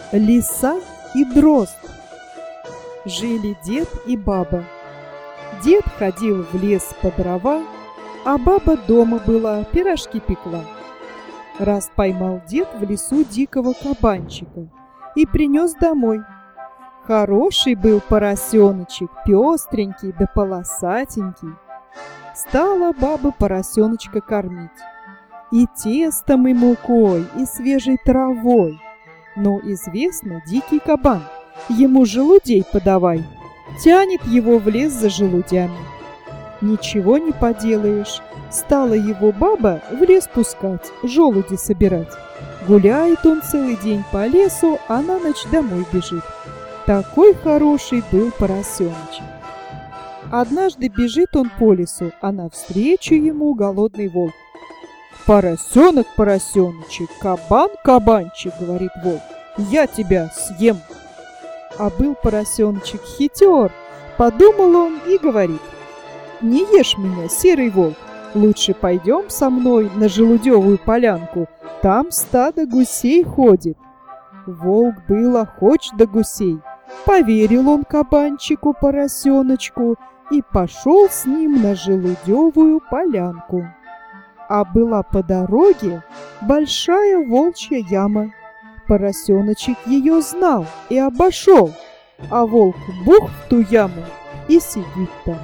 Лиса и дрозд. Жили дед и баба. Дед ходил в лес по дрова, а баба дома была, пирожки пекла. Раз поймал дед в лесу дикого кабанчика и принес домой. Хороший был поросеночек, пестренький да полосатенький. Стала баба поросеночка кормить и тестом, и мукой, и свежей травой. Но известно, дикий кабан, ему желудей подавай, тянет его в лес за желудями. Ничего не поделаешь, стала его баба в лес пускать, желуди собирать. Гуляет он целый день по лесу, а на ночь домой бежит. Такой хороший был поросеночек. Однажды бежит он по лесу, а навстречу ему голодный волк. «Поросенок, поросеночек, кабан, кабанчик, — говорит волк, — я тебя съем». А был поросеночек хитер, подумал он и говорит: «Не ешь меня, серый волк, лучше пойдем со мной на желудевую полянку, там стадо гусей ходит». Волк был охоч до гусей, поверил он кабанчику, поросеночку и пошел с ним на желудевую полянку. А была по дороге большая волчья яма. Поросеночек ее знал и обошел, а волк бух в ту яму и сидит там.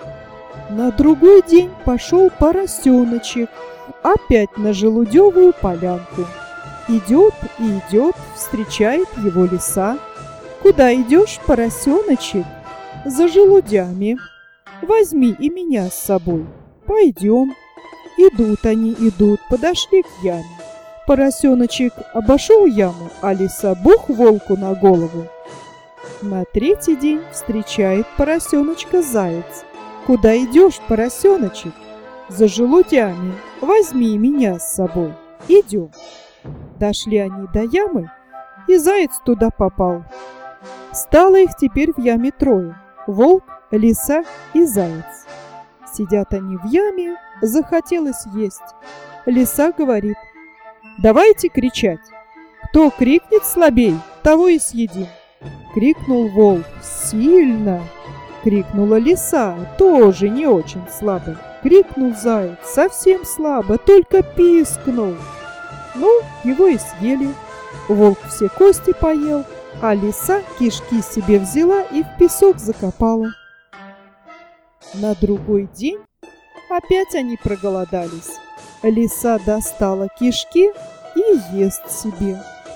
На другой день пошел поросеночек опять на желудевую полянку. Идет и идет, встречает его лиса. «Куда идешь, поросеночек?» «За желудями. Возьми и меня с собой. Пойдем». Идут они, идут, подошли к яме. Поросеночек обошел яму, а лиса бух волку на голову. На третий день встречает поросеночка заяц. «Куда идешь, поросеночек?» «За желудями. Возьми меня с собой. Идем». Дошли они до ямы, и заяц туда попал. Стало их теперь в яме трое: волк, лиса и заяц. Сидят они в яме, захотелось есть. Лиса говорит: «Давайте кричать. Кто крикнет слабей, того и съедим». Крикнул волк сильно. Крикнула лиса тоже не очень слабо. Крикнул заяц совсем слабо, только пискнул. Ну, его и съели. Волк все кости поел, а лиса кишки себе взяла и в песок закопала. На другой день опять они проголодались. Лиса достала кишки и ест себе.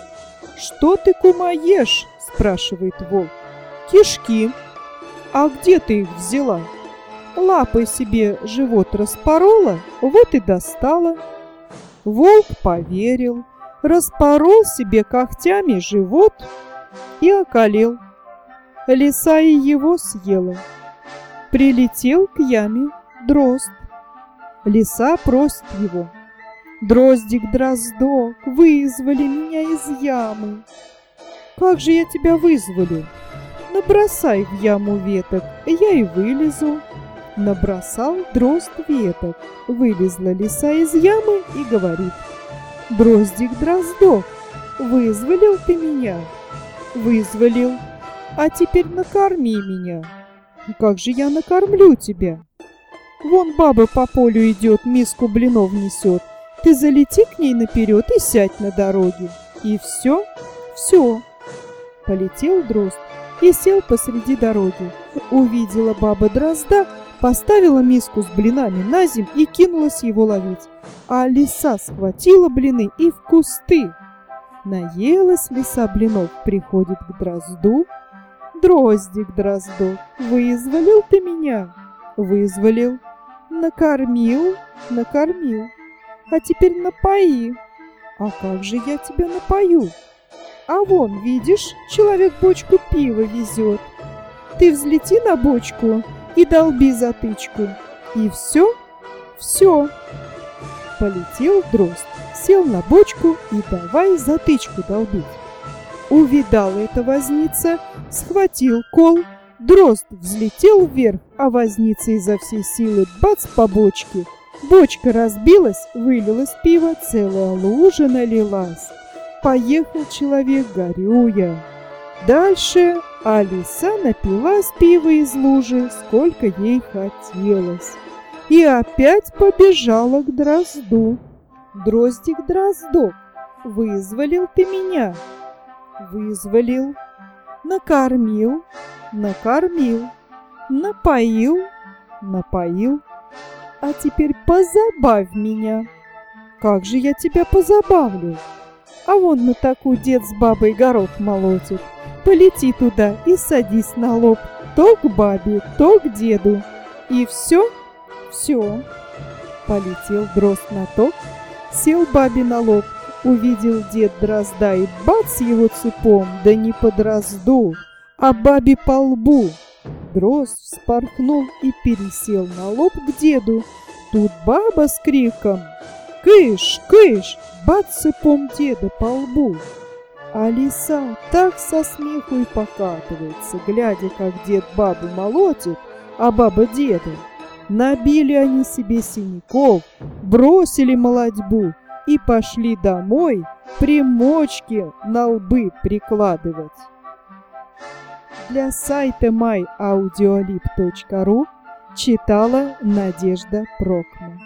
«Что ты, кума, ешь?» – спрашивает волк. «Кишки». «А где ты их взяла?» «Лапой себе живот распорола, вот и достала». Волк поверил, распорол себе когтями живот и околел. Лиса и его съела. Прилетел к яме дрозд. Лиса просит его: «Дроздик, дроздок, вызволи меня из ямы». «Как же я тебя вызволю?» «Набросай в яму веток, я и вылезу». Набросал дрозд веток. Вылезла лиса из ямы и говорит: «Дроздик, дроздок, вызволил ты меня?» «Вызволил. А теперь накорми меня». «Как же я накормлю тебя?» «Вон баба по полю идет, миску блинов несет. Ты залети к ней наперед и сядь на дороге». И все, все. Полетел дрозд и сел посреди дороги. Увидела баба дрозда, поставила миску с блинами на земь и кинулась его ловить. А лиса схватила блины и в кусты. Наелась лиса блинов, приходит к дрозду: «Дроздик, дроздок, вызволил ты меня?» «Вызволил». «Накормил?» «Накормил. А теперь напои». «А как же я тебя напою?» «А вон, видишь, человек бочку пива везет. Ты взлети на бочку и долби затычку». И все, все. Полетел дрозд, сел на бочку и давай затычку долбить. Увидал это возница, схватил кол, дрозд взлетел вверх, а возница изо всей силы бац по бочке. Бочка разбилась, вылилось пиво, целая лужа налилась. поехал человек, горюя. Дальше лиса напилась пива из лужи, сколько ей хотелось, и опять побежала к дрозду. Дроздик, дроздок, вызволил ты меня? Вызволил. Накормил? Накормил. Напоил? Напоил. А теперь позабавь меня. Как же я тебя позабавлю? А вон на такую дед с бабой горох молотит. Полети туда и садись на лоб. То к бабе, то к деду. И все? Все. Полетел дрозд на ток, сел бабе на лоб. Увидел дед дрозда и бац его цепом, да не по дрозду, а бабе по лбу. Дрозд вспорхнул и пересел на лоб к деду. Тут баба с криком «Кыш, кыш!» бац цепом деда по лбу. А лиса так со смеху и покатывается, глядя, как дед бабу молотит, а баба деда. Набили они себе синяков, бросили молотьбу и пошли домой примочки на лбы прикладывать. Для сайта myaudiolib.ru читала Надежда Прокман.